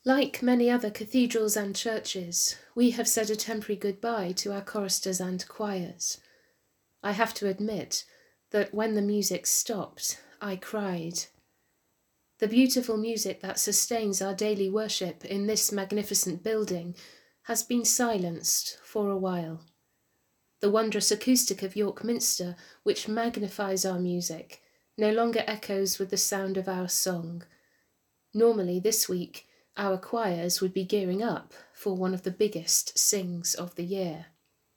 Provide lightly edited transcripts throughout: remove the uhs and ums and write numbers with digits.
Like many other cathedrals and churches, we have said a temporary goodbye to our choristers and choirs. I have to admit that when the music stopped, I cried. The beautiful music that sustains our daily worship in this magnificent building has been silenced for a while. The wondrous acoustic of York Minster, which magnifies our music, no longer echoes with the sound of our song. Normally this week, our choirs would be gearing up for one of the biggest sings of the year.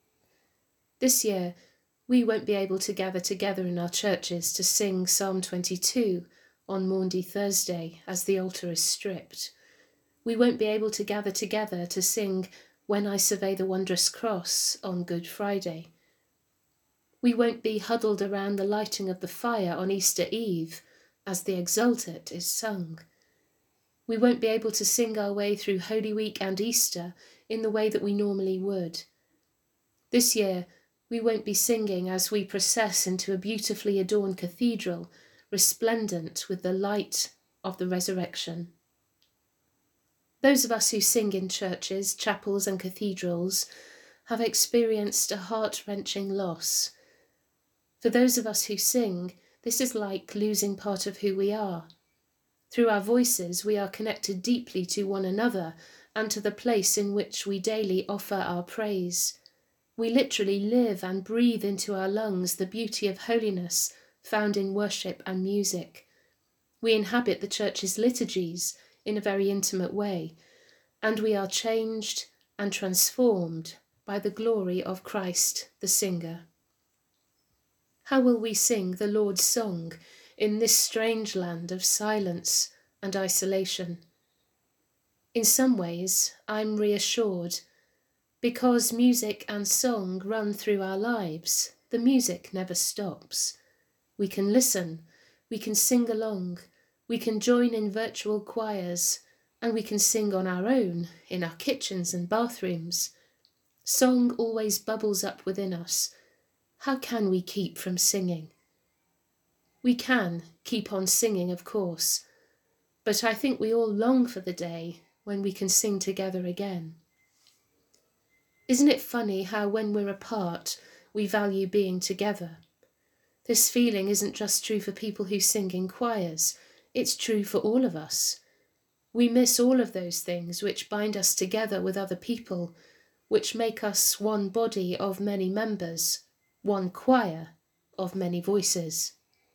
This year, we won't be able to gather together in our churches to sing Psalm 22 on Maundy Thursday as the altar is stripped. We won't be able to gather together to sing When I Survey the Wondrous Cross on Good Friday. We won't be huddled around the lighting of the fire on Easter Eve as the Exultet is sung. We won't be able to sing our way through Holy Week and Easter in the way that we normally would. This year, we won't be singing as we process into a beautifully adorned cathedral, resplendent with the light of the resurrection. Those of us who sing in churches, chapels and cathedrals have experienced a heart-wrenching loss. For those of us who sing, this is like losing part of who we are. Through our voices, we are connected deeply to one another and to the place in which we daily offer our praise. We literally live and breathe into our lungs the beauty of holiness found in worship and music. We inhabit the church's liturgies in a very intimate way, and we are changed and transformed by the glory of Christ the singer. How will we sing the Lord's song in this strange land of silence and isolation? In some ways, I'm reassured. Because music and song run through our lives, the music never stops. We can listen, we can sing along, we can join in virtual choirs, and we can sing on our own in our kitchens and bathrooms. Song always bubbles up within us. How can we keep from singing? We can keep on singing, of course, but I think we all long for the day when we can sing together again. Isn't it funny how when we're apart, we value being together? This feeling isn't just true for people who sing in choirs, it's true for all of us. We miss all of those things which bind us together with other people, which make us one body of many members, one choir of many voices.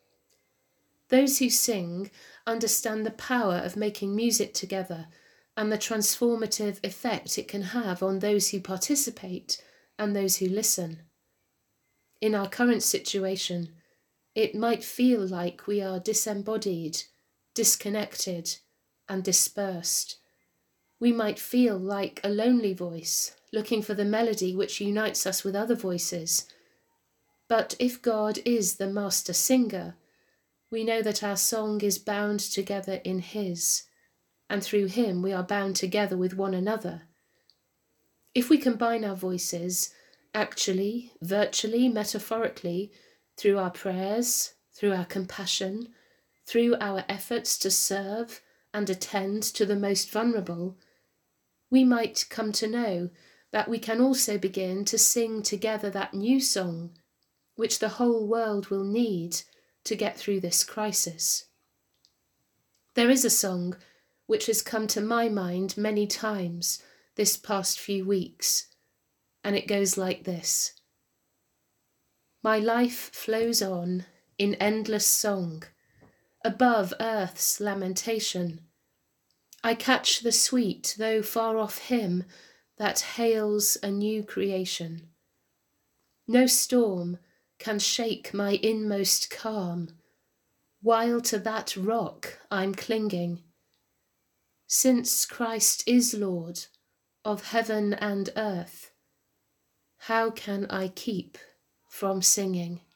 Those who sing understand the power of making music together and the transformative effect it can have on those who participate and those who listen. In our current situation, it might feel like we are disembodied, disconnected, and dispersed. We might feel like a lonely voice, looking for the melody which unites us with other voices. But if God is the master singer, we know that our song is bound together in His, and through Him we are bound together with one another. If we combine our voices, actually, virtually, metaphorically, through our prayers, through our compassion, through our efforts to serve and attend to the most vulnerable, we might come to know that we can also begin to sing together that new song which the whole world will need to get through this crisis. There is a song which has come to my mind many times this past few weeks, and it goes like this. My life flows on in endless song, above earth's lamentation. I catch the sweet, though far off hymn that hails a new creation. No storm can shake my inmost calm, while to that rock I'm clinging. Since Christ is Lord of heaven and earth, how can I keep from singing?